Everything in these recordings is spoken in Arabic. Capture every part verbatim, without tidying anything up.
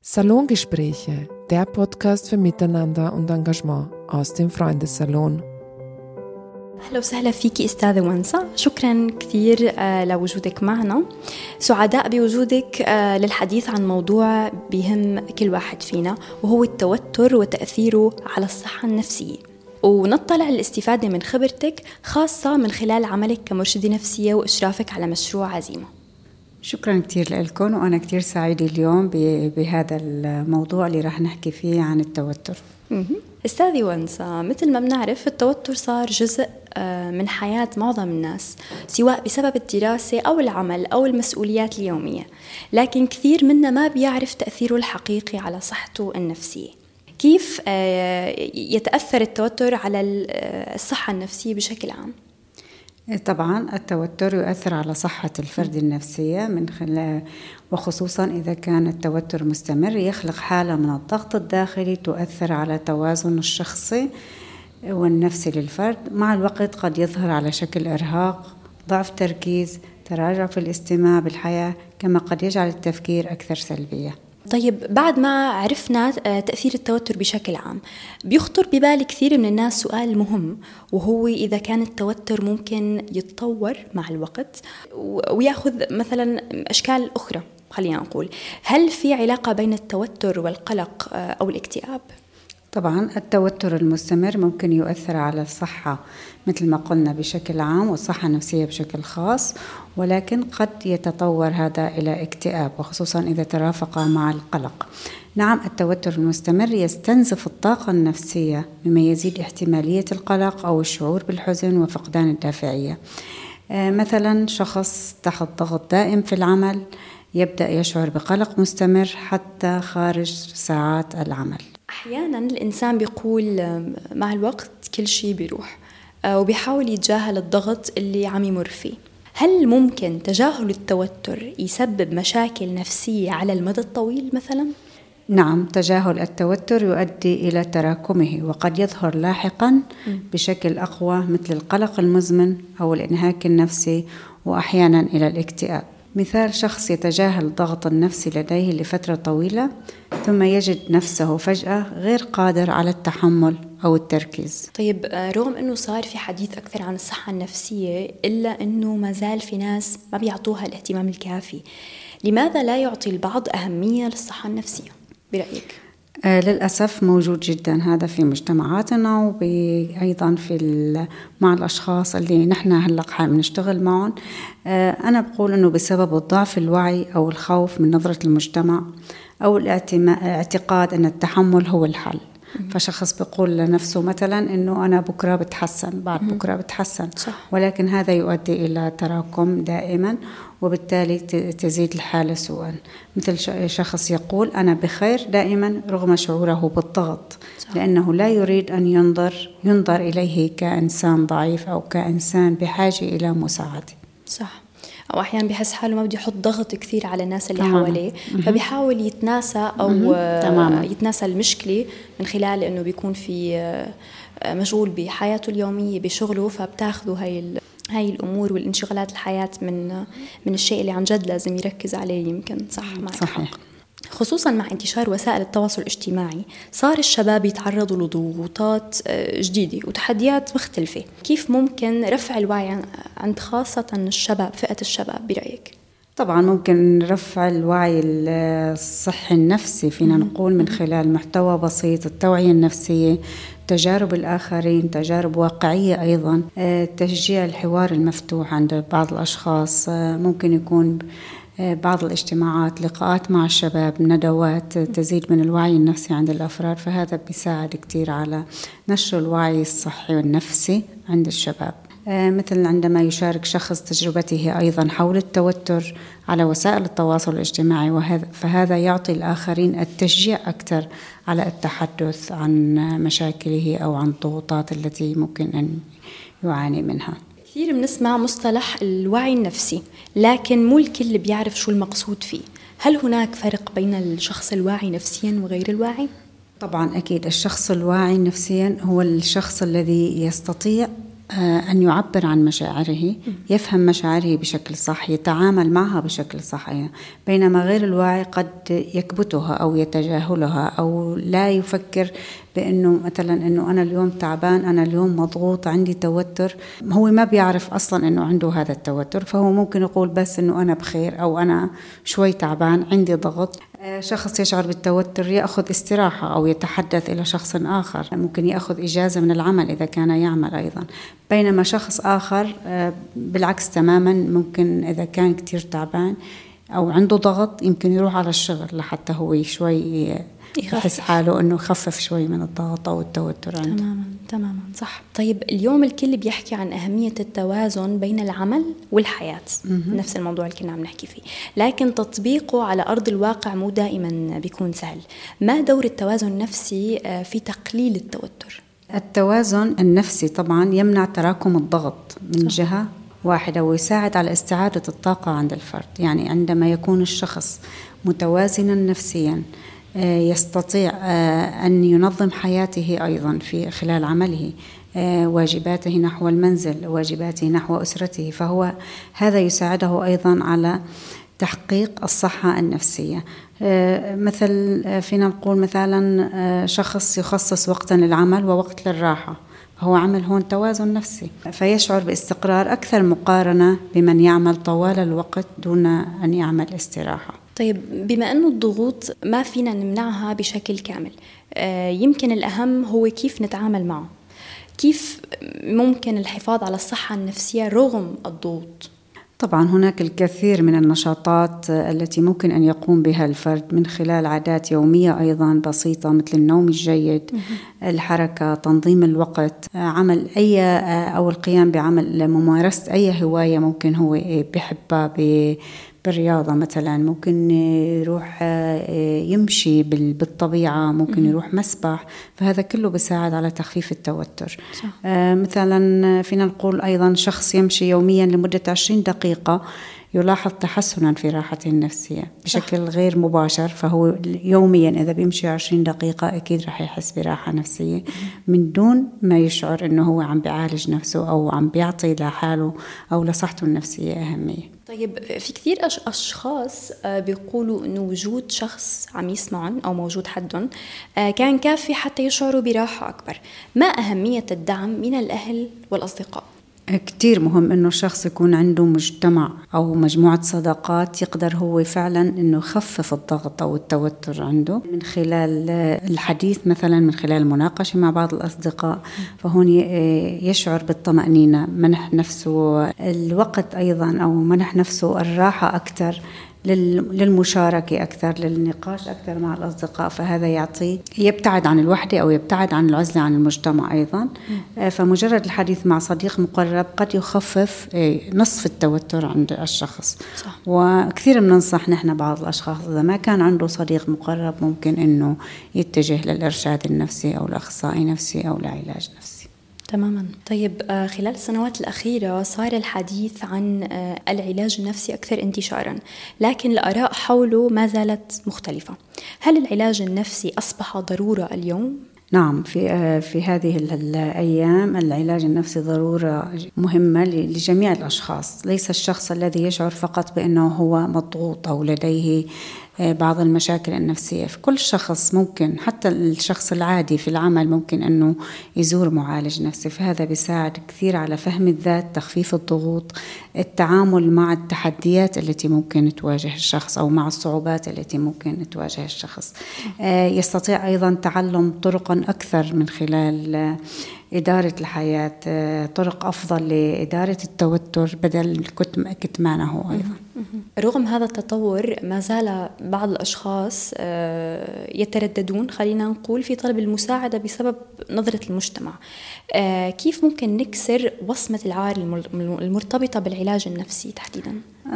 Salongespräche, der Podcast für Miteinander und Engagement aus dem Freundessalon. أهلا وسهلا فيكي أستاذة ونسا، شكرا كثير لوجودك معنا. سعداء بوجودك للحديث عن موضوع بيهم كل واحد فينا، وهو التوتر وتأثيره على الصحة النفسية، ونطلع الاستفادة من خبرتك خاصة من خلال عملك كمرشدة نفسية وإشرافك على مشروع عزيمة. شكرا كتير لكم، وأنا كتير سعيدة اليوم بهذا الموضوع اللي راح نحكي فيه عن التوتر. أستاذي ونسا، مثل ما بنعرف التوتر صار جزء من حياة معظم الناس، سواء بسبب الدراسة أو العمل أو المسؤوليات اليومية، لكن كثير منا ما بيعرف تأثيره الحقيقي على صحته النفسية. كيف يتأثر التوتر على الصحة النفسية بشكل عام؟ طبعا التوتر يؤثر على صحة الفرد النفسية من خلال، وخصوصا إذا كان التوتر مستمر يخلق حالة من الضغط الداخلي تؤثر على توازن الشخصي والنفسي للفرد. مع الوقت قد يظهر على شكل إرهاق، ضعف تركيز، تراجع في الاستماع بالحياة، كما قد يجعل التفكير أكثر سلبية. طيب، بعد ما عرفنا تأثير التوتر بشكل عام، بيخطر ببال كثير من الناس سؤال مهم، وهو إذا كان التوتر ممكن يتطور مع الوقت ويأخذ مثلا أشكال أخرى. خلينا نقول، هل في علاقة بين التوتر والقلق أو الاكتئاب؟ طبعا التوتر المستمر ممكن يؤثر على الصحة مثل ما قلنا بشكل عام، والصحة النفسية بشكل خاص، ولكن قد يتطور هذا إلى اكتئاب، وخصوصا إذا ترافق مع القلق. نعم، التوتر المستمر يستنزف الطاقة النفسية، مما يزيد احتمالية القلق أو الشعور بالحزن وفقدان الدافعية. مثلا شخص تحت ضغط دائم في العمل يبدأ يشعر بقلق مستمر حتى خارج ساعات العمل. أحيانا الإنسان بيقول مع الوقت كل شيء بيروح، وبيحاول يتجاهل الضغط اللي عم يمر فيه. هل ممكن تجاهل التوتر يسبب مشاكل نفسية على المدى الطويل مثلا؟ نعم، تجاهل التوتر يؤدي إلى تراكمه، وقد يظهر لاحقا بشكل أقوى مثل القلق المزمن أو الإنهاك النفسي، وأحيانا إلى الاكتئاب. مثال شخص يتجاهل الضغط النفسي لديه لفترة طويلة، ثم يجد نفسه فجأة غير قادر على التحمل أو التركيز. طيب، رغم أنه صار في حديث أكثر عن الصحة النفسية، إلا أنه ما زال في ناس ما بيعطوها الاهتمام الكافي. لماذا لا يعطي البعض أهمية للصحة النفسية برأيك؟ آه للأسف موجود جدا هذا في مجتمعاتنا، وأيضا في مع الأشخاص اللي نحن هلق بنشتغل معهم. آه أنا بقول أنه بسبب الضعف الوعي أو الخوف من نظرة المجتمع، أو الاعتقاد أن التحمل هو الحل. فشخص بيقول لنفسه مثلا أنه أنا بكرة بتحسن، بعد بكرة بتحسن، صح. ولكن هذا يؤدي إلى تراكم دائما، وبالتالي تزيد الحالة سوءا. مثل شخص يقول أنا بخير دائما رغم شعوره بالضغط، صح. لأنه لا يريد أن ينظر ينظر إليه كإنسان ضعيف أو كإنسان بحاجة إلى مساعدة. صح. أو أحيانا بيحس حاله ما بده يحط ضغط كثير على الناس اللي حواليه، فبيحاول يتناسى أو تماما. يتناسى المشكلة من خلال إنه بيكون في مشغول بحياته اليومية بشغله، فبتاخذوا هاي هاي الأمور والانشغالات الحياة من من الشيء اللي عن جد لازم يركز عليه. يمكن صح معك. صحيح. خصوصا مع انتشار وسائل التواصل الاجتماعي، صار الشباب يتعرضوا لضغوطات جديدة وتحديات مختلفة. كيف ممكن رفع الوعي عند خاصة الشباب، فئة الشباب برأيك؟ طبعا ممكن رفع الوعي الصحي النفسي، فينا نقول من خلال محتوى بسيط، التوعية النفسية، تجارب الآخرين، تجارب واقعية أيضا، تشجيع الحوار المفتوح عند بعض الأشخاص. ممكن يكون بعض الاجتماعات، لقاءات مع الشباب، ندوات تزيد من الوعي النفسي عند الأفراد، فهذا بيساعد كتير على نشر الوعي الصحي والنفسي عند الشباب. مثل عندما يشارك شخص تجربته أيضا حول التوتر على وسائل التواصل الاجتماعي، وهذا فهذا يعطي الآخرين التشجيع أكثر على التحدث عن مشاكله أو عن الضغوطات التي ممكن أن يعاني منها. كثير بنسمع مصطلح الوعي النفسي، لكن مو الكل بيعرف شو المقصود فيه. هل هناك فرق بين الشخص الواعي نفسيا وغير الواعي؟ طبعا أكيد، الشخص الواعي نفسيا هو الشخص الذي يستطيع أن يعبر عن مشاعره، يفهم مشاعره بشكل صح، يتعامل معها بشكل صح، بينما غير الواعي قد يكبتها أو يتجاهلها أو لا يفكر بأنه مثلا أنه أنا اليوم تعبان، أنا اليوم مضغوط، عندي توتر. هو ما بيعرف أصلا أنه عنده هذا التوتر، فهو ممكن يقول بس أنه أنا بخير أو أنا شوي تعبان، عندي ضغط. شخص يشعر بالتوتر يأخذ استراحة أو يتحدث إلى شخص آخر، ممكن يأخذ إجازة من العمل إذا كان يعمل أيضا. بينما شخص آخر بالعكس تماما، ممكن إذا كان كتير تعبان أو عنده ضغط يمكن يروح على الشغل لحتى هو شوي يحس حاله أنه يخفف شوي من الضغط أو التوتر عنده. تماما تماما صح. طيب اليوم الكل بيحكي عن أهمية التوازن بين العمل والحياة، م-م. نفس الموضوع اللي كنا عم نحكي فيه، لكن تطبيقه على أرض الواقع مو دائما بيكون سهل. ما دور التوازن النفسي في تقليل التوتر؟ التوازن النفسي طبعا يمنع تراكم الضغط من صح. جهة واحدة، ويساعد على استعادة الطاقة عند الفرد. يعني عندما يكون الشخص متوازنا نفسيا يستطيع أن ينظم حياته أيضا في خلال عمله، واجباته نحو المنزل، واجباته نحو أسرته، فهو هذا يساعده أيضا على تحقيق الصحة النفسية. مثل فينا نقول مثلا شخص يخصص وقتا للعمل ووقت للراحة، هو عمل هون توازن نفسي، فيشعر باستقرار أكثر مقارنة بمن يعمل طوال الوقت دون أن يعمل استراحة. طيب بما أنه الضغوط ما فينا نمنعها بشكل كامل، يمكن الأهم هو كيف نتعامل معه. كيف ممكن الحفاظ على الصحة النفسية رغم الضغوط؟ طبعا هناك الكثير من النشاطات التي ممكن أن يقوم بها الفرد من خلال عادات يومية أيضا بسيطة، مثل النوم الجيد، الحركة، تنظيم الوقت، عمل أي أو القيام بعمل ممارسة أي هواية ممكن هو بيحبها بالرياضة. مثلا ممكن يروح يمشي بالطبيعة، ممكن يروح مسبح، فهذا كله بيساعد على تخفيف التوتر. صح. مثلا فينا نقول أيضا شخص يمشي يوميا لمدة عشرين دقيقة يلاحظ تحسنا في راحته النفسية بشكل صح. غير مباشر، فهو يوميا إذا بيمشي عشرين دقيقة أكيد رح يحس براحة نفسية من دون ما يشعر إنه هو عم بيعالج نفسه أو عم بيعطي لحاله أو لصحته النفسية أهمية. طيب في كثير أشخاص بيقولوا إنه وجود شخص عم يسمعهم أو موجود حدهم كان كافي حتى يشعروا براحة أكبر. ما أهمية الدعم من الأهل والأصدقاء؟ كتير مهم إنه الشخص يكون عنده مجتمع أو مجموعة صداقات يقدر هو فعلا إنه يخفف الضغط أو التوتر عنده من خلال الحديث، مثلا من خلال المناقشة مع بعض الأصدقاء، فهون يشعر بالطمأنينة، منح نفسه الوقت أيضا أو منح نفسه الراحة أكتر، للمشاركة أكثر، للنقاش أكثر مع الأصدقاء، فهذا يعطي يبتعد عن الوحدة أو يبتعد عن العزلة عن المجتمع أيضا. م. فمجرد الحديث مع صديق مقرب قد يخفف نصف التوتر عند الشخص. صح. وكثير بننصح نحن بعض الأشخاص إذا ما كان عنده صديق مقرب ممكن إنه يتجه للإرشاد النفسي أو الأخصائي نفسي أو لعلاج نفسي. تماما. طيب خلال السنوات الأخيرة صار الحديث عن العلاج النفسي أكثر انتشارا، لكن الآراء حوله ما زالت مختلفة. هل العلاج النفسي أصبح ضرورة اليوم؟ نعم، في في هذه الأيام العلاج النفسي ضرورة مهمة لجميع الأشخاص، ليس الشخص الذي يشعر فقط بأنه هو مضغوط أو لديه بعض المشاكل النفسية. في كل شخص ممكن، حتى الشخص العادي في العمل ممكن أنه يزور معالج نفسي، فهذا بيساعد كثير على فهم الذات، تخفيف الضغوط، التعامل مع التحديات التي ممكن تواجه الشخص أو مع الصعوبات التي ممكن تواجه الشخص. يستطيع أيضا تعلم طرقا أكثر من خلال إدارة الحياة، طرق أفضل لإدارة التوتر بدل كتمانه أيضا. رغم هذا التطور ما زال بعض الأشخاص يترددون، خلينا نقول، في طلب المساعدة بسبب نظرة المجتمع. كيف ممكن نكسر وصمة العار المرتبطة بالعلاج النفسي تحديدا؟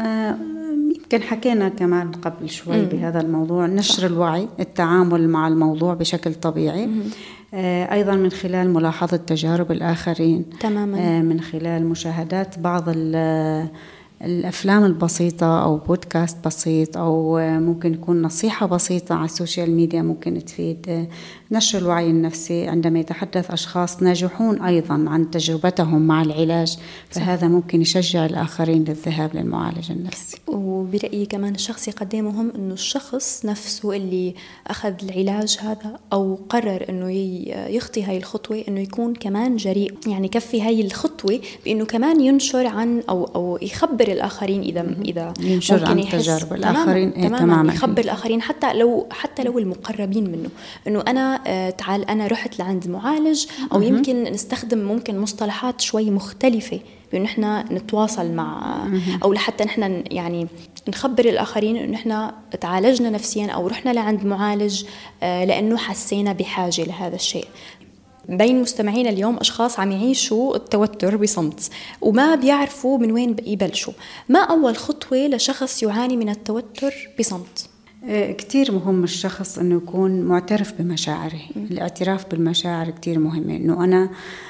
يمكن حكينا كمان قبل شوي مم. بهذا الموضوع، نشر الوعي، التعامل مع الموضوع بشكل طبيعي، مم. أيضا من خلال ملاحظة تجارب الآخرين، تماما. من خلال مشاهدات بعض الأفلام البسيطة أو بودكاست بسيط أو ممكن يكون نصيحة بسيطة على السوشيال ميديا ممكن تفيد. نشر الوعي النفسي عندما يتحدث أشخاص ناجحون أيضا عن تجربتهم مع العلاج، فهذا ممكن يشجع الآخرين للذهاب للمعالج النفسي. وبرأيي كمان الشخص يقدم مهم أنه الشخص نفسه اللي أخذ العلاج هذا أو قرر أنه يخطي هاي الخطوة أنه يكون كمان جريء، يعني كفي هاي الخطوة بأنه كمان ينشر عن أو أو يخبر الآخرين إذا إذا ينشر عن تجارب الآخرين تماما, تماماً يخبر الآخرين حتى لو حتى لو المقربين منه أنه أنا آه تعال أنا رحت لعند معالج، أو يمكن نستخدم ممكن مصطلحات شوي مختلفة بأنه إحنا نتواصل مع أو لحتى نحن يعني نخبر الآخرين إنه إحنا تعالجنا نفسيا أو رحنا لعند معالج آه لأنه حسينا بحاجة لهذا الشيء. بين مستمعين اليوم أشخاص عم يعيشوا التوتر بصمت وما بيعرفوا من وين يبلشوا. ما أول خطوة لشخص يعاني من التوتر بصمت؟ كتير مهم الشخص أنه يكون معترف بمشاعره. الاعتراف بالمشاعر كتير مهمة، أنه أنا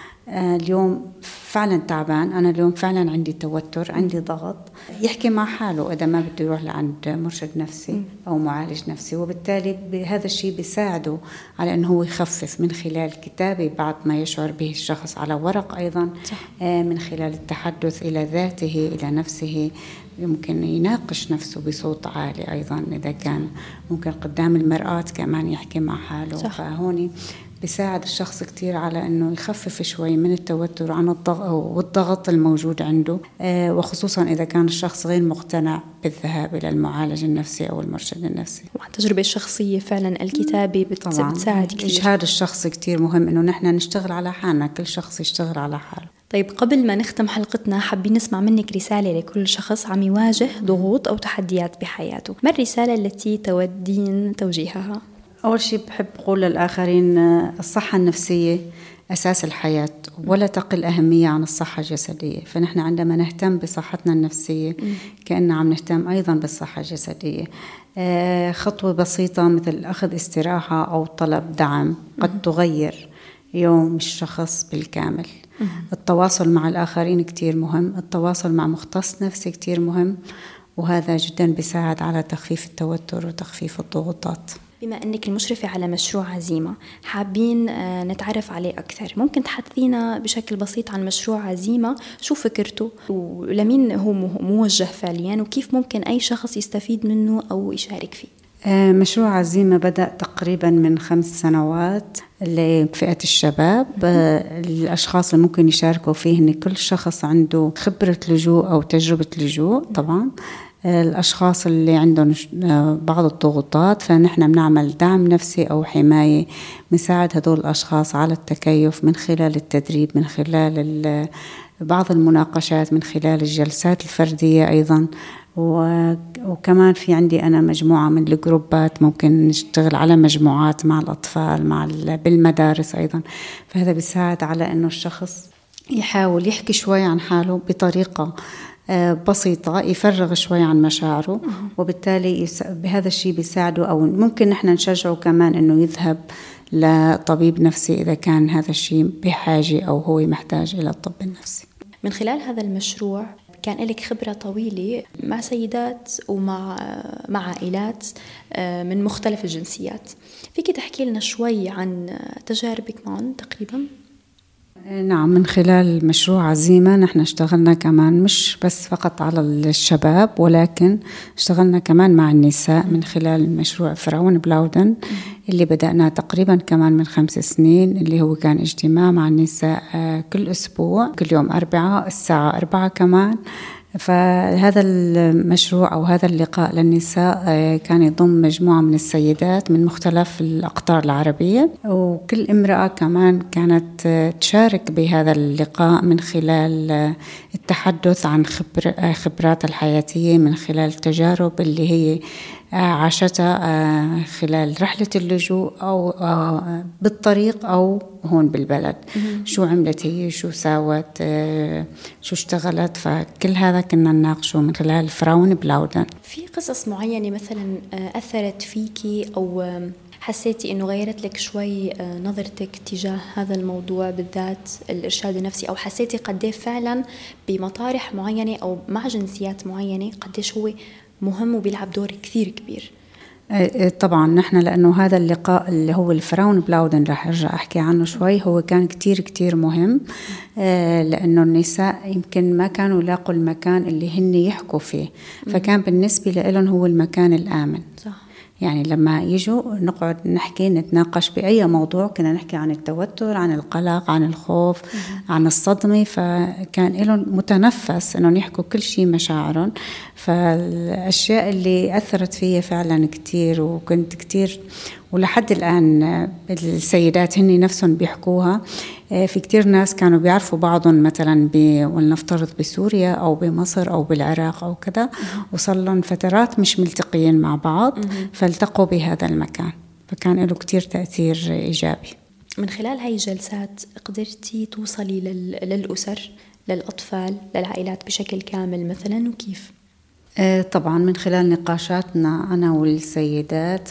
اليوم فعلا تعبان، أنا اليوم فعلا عندي توتر، عندي ضغط. يحكي مع حاله إذا ما بده يروح لعند مرشد نفسي أو معالج نفسي، وبالتالي هذا الشيء بيساعده على أنه هو يخفف من خلال كتابة بعد ما يشعر به الشخص على ورق، أيضا من خلال التحدث إلى ذاته إلى نفسه. يمكن يناقش نفسه بصوت عالي أيضا إذا كان ممكن قدام المرآة كمان يحكي مع حاله. صح. فهوني بيساعد الشخص كتير على أنه يخفف شوي من التوتر عن الضغط والضغط الموجود عنده، وخصوصا إذا كان الشخص غير مقتنع بالذهاب إلى المعالج النفسي أو المرشد النفسي. وعن تجربة الشخصية فعلا الكتابة بتساعد كتير. إجهاد الشخص كتير مهم، أنه نحن نشتغل على حالنا، كل شخص يشتغل على حاله. طيب قبل ما نختم حلقتنا حابين نسمع منك رسالة لكل شخص عم يواجه ضغوط أو تحديات بحياته. ما الرسالة التي تودين توجيهها؟ أول شيء بحب أقول للآخرين الصحة النفسية أساس الحياة ولا تقل أهمية عن الصحة الجسدية. فنحن عندما نهتم بصحتنا النفسية كأننا عم نهتم أيضا بالصحة الجسدية. خطوة بسيطة مثل أخذ استراحة أو طلب دعم قد تغير يوم الشخص بالكامل. التواصل مع الآخرين كتير مهم، التواصل مع مختص نفسي كتير مهم، وهذا جدا بيساعد على تخفيف التوتر وتخفيف الضغوطات. بما أنك المشرفة على مشروع عزيمة حابين نتعرف عليه أكثر، ممكن تحدثينا بشكل بسيط عن مشروع عزيمة؟ شو فكرته ولمين هو موجه فعليا وكيف ممكن أي شخص يستفيد منه أو يشارك فيه؟ مشروع عزيمة بدأ تقريبا من خمس سنوات لفئة الشباب. الأشخاص اللي ممكن يشاركوا فيه إن كل شخص عنده خبرة لجوء أو تجربة لجوء. طبعا الأشخاص اللي عندهم بعض الضغوطات فنحن بنعمل دعم نفسي أو حماية، مساعد هدول الأشخاص على التكيف من خلال التدريب، من خلال بعض المناقشات، من خلال الجلسات الفردية أيضا. وكمان في عندي أنا مجموعة من الجروبات ممكن نشتغل على مجموعات مع الأطفال مع بالمدارس أيضا. فهذا بيساعد على أنه الشخص يحاول يحكي شوي عن حاله بطريقة بسيطة، يفرغ شوي عن مشاعره، وبالتالي بهذا الشيء بيساعده. أو ممكن نحن نشجعه كمان أنه يذهب لطبيب نفسي إذا كان هذا الشيء بحاجة أو هو محتاج إلى الطب النفسي. من خلال هذا المشروع كان لك خبرة طويلة مع سيدات ومع مع عائلات من مختلف الجنسيات، فيك تحكي لنا شوي عن تجاربك معهم تقريبا؟ نعم، من خلال مشروع عزيمة نحن اشتغلنا كمان مش بس فقط على الشباب، ولكن اشتغلنا كمان مع النساء من خلال مشروع فرعون بلاودن اللي بدأنا تقريبا كمان من خمس سنين، اللي هو كان اجتماع مع النساء كل أسبوع كل يوم أربعة الساعة أربعة كمان. فهذا المشروع أو هذا اللقاء للنساء كان يضم مجموعة من السيدات من مختلف الأقطار العربية، وكل امرأة كمان كانت تشارك بهذا اللقاء من خلال التحدث عن خبر خبرات الحياتية، من خلال تجارب اللي هي عاشتها خلال رحلة اللجوء أو بالطريق أو هون بالبلد. شو عملت هي، شو ساوت، شو اشتغلت. فكل هذا كنا نناقشه من خلال فرعون بلاودن. في قصص معينة مثلا أثرت فيكي أو حسيتي إنه غيرت لك شوي نظرتك تجاه هذا الموضوع بالذات الإرشاد النفسي، أو حسيتي قديه فعلا بمطارح معينة أو مع جنسيات معينة قديش هو مهم وبيلعب دور كثير كبير؟ طبعا نحن لأنه هذا اللقاء اللي هو الفراون بلاودن راح أرجع أحكي عنه شوي، هو كان كتير كتير مهم لأنه النساء يمكن ما كانوا لاقوا المكان اللي هن يحكوا فيه، فكان بالنسبة لهم هو المكان الآمن. صح. يعني لما يجوا نقعد نحكي نتناقش بأي موضوع، كنا نحكي عن التوتر، عن القلق، عن الخوف، عن الصدمة، فكان لهم متنفس أنهم يحكوا كل شيء مشاعرهم. فالأشياء اللي أثرت فيها فعلا كتير، وكنت كتير ولحد الآن السيدات هني نفسهم بيحكوها. في كتير ناس كانوا بيعرفوا بعضهم مثلا ولنفترض بسوريا أو بمصر أو بالعراق أو كذا، وصل لهم فترات مش ملتقيين مع بعض فالتقوا بهذا المكان، فكان له كتير تأثير إيجابي. من خلال هاي الجلسات قدرتي توصلي للأسر، للأطفال، للعائلات بشكل كامل مثلا، وكيف؟ طبعا من خلال نقاشاتنا أنا والسيدات،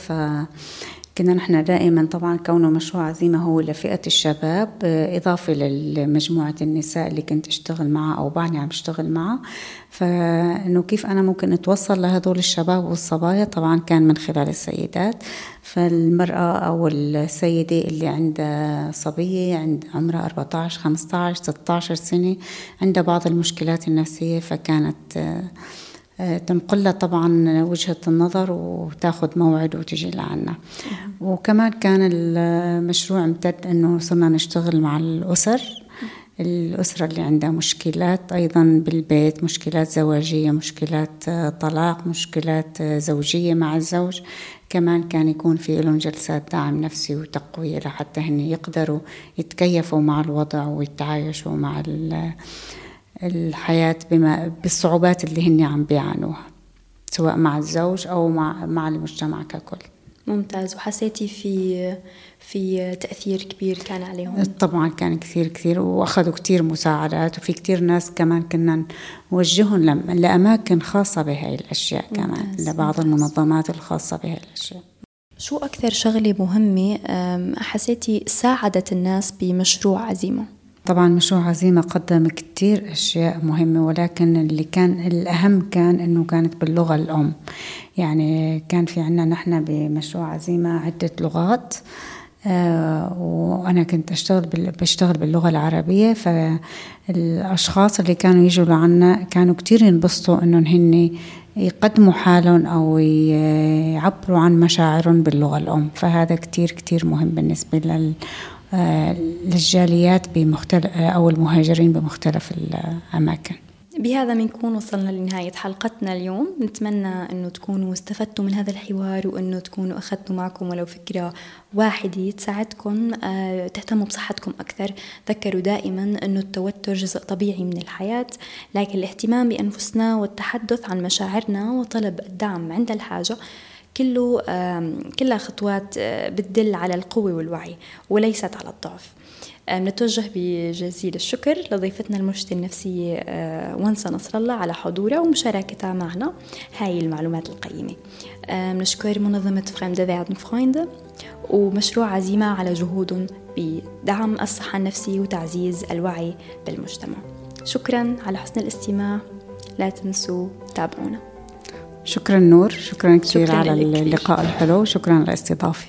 فكنا نحن دائما طبعا كونه مشروع عزيمة هو لفئة الشباب إضافة لمجموعة النساء اللي كنت أشتغل معها أو بعدني عم أشتغل معها، فإنه كيف أنا ممكن أتوصل لهذول الشباب والصبايا، طبعا كان من خلال السيدات. فالمرأة أو السيدة اللي عندها صبية عند عمرها أربعة عشر خمسة عشر ستة عشر سنة عندها بعض المشكلات النفسية، فكانت تنقلها طبعا وجهة النظر وتاخد موعد وتجي لعنا. وكمان كان المشروع امتد أنه صرنا نشتغل مع الأسر الأسرة اللي عندها مشكلات أيضا بالبيت، مشكلات زواجية، مشكلات طلاق، مشكلات زوجية مع الزوج. كمان كان يكون في لهم جلسات دعم نفسي وتقوية لحتى هن يقدروا يتكيفوا مع الوضع ويتعايشوا مع الحياة بما بالصعوبات اللي هن عم بيعانوها، سواء مع الزوج أو مع مع المجتمع ككل. ممتاز. وحسيتي في في تأثير كبير كان عليهم؟ طبعا كان كثير كثير، وأخذوا كثير مساعدات، وفي كثير ناس كمان كنا نوجههم لأماكن خاصة بهاي الأشياء. كمان ممتاز. لبعض ممتاز. المنظمات الخاصة بهاي الأشياء. شو أكثر شغلة مهمة حسيتي ساعدت الناس بمشروع عزيمة؟ طبعا مشروع عزيمة قدم كتير أشياء مهمة، ولكن اللي كان الأهم كان أنه كانت باللغة الأم. يعني كان في عنا نحن بمشروع عزيمة عدة لغات، آه وأنا كنت أشتغل بشتغل باللغة العربية، فالأشخاص اللي كانوا يجوا لعنا كانوا كتير ينبسطوا أنهم هن يقدموا حالهم أو يعبروا عن مشاعرهم باللغة الأم. فهذا كتير كتير مهم بالنسبة لل للجاليات بمختلف أو المهاجرين بمختلف الأماكن. بهذا بنكون وصلنا لنهاية حلقتنا اليوم. نتمنى أنه تكونوا استفدتوا من هذا الحوار، وأنه تكونوا أخذتوا معكم ولو فكرة واحدة تساعدكم تهتموا بصحتكم أكثر. ذكروا دائما أنه التوتر جزء طبيعي من الحياة، لكن الاهتمام بأنفسنا والتحدث عن مشاعرنا وطلب الدعم عند الحاجة كله كلها خطوات بتدل على القوة والوعي وليست على الضعف. نتوجه بجزيل الشكر لضيفتنا المرشدة النفسية ونسة نصر الله على حضورها ومشاركتها معنا هاي المعلومات القيمة. نشكر منظمة فريم دي فيردن فرويند ومشروع عزيمة على جهودهم بدعم الصحة النفسية وتعزيز الوعي بالمجتمع. شكرا على حسن الاستماع، لا تنسوا تابعونا. شكرا نور، شكرا كثير على اللقاء الحلو، شكرا على الاستضافة.